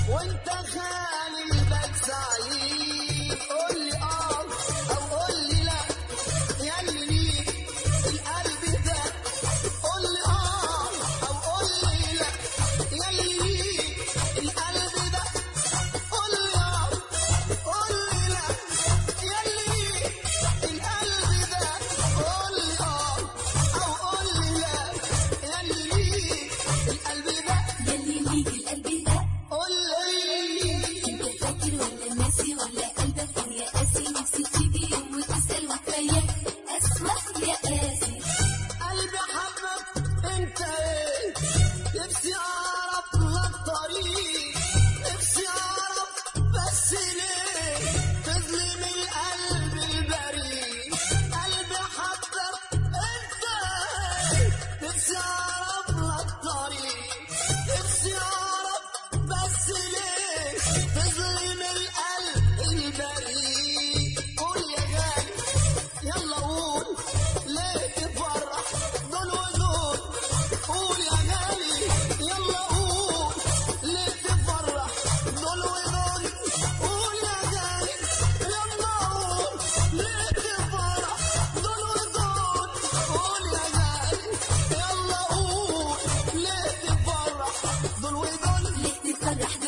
وانت خالي البال سعيد. قول لي اه او قول لي لا، ياللي ليك القلب ده. قول لي اه او قول لي لا، ياللي ليك القلب ده. قول لي اه قول لي لا، ياللي ليك القلب ده. قول لي اه او قول لي لا، ياللي ليك القلب ده. ياللي ليك القلب ده. قول لي انت فاكر ولا ناسي ولا قلبك كان يا قاسي؟ نفسي تيجي يوم وتسأل وتريح اسمع يا قاسي. قلبي حبك انت ايه، نفسي اعرف لك طريق، نفسي اعرف بس ليه تظلم القلب البريء. قلبي حبك انت ايه، نفسي اعرف لك طريق، نفسي اعرف بس ليه تظلم القلب البريء. قول يا غالي يلا قول ليه تفرح دول ودول. قول يا غالي يلا قول ليه تفرح دول ودول. قول يا غالي يلا قول ليه تفرح دول ودول. قول يا غالي يلا قول ليه تفرح دول ودول. ليه تفرح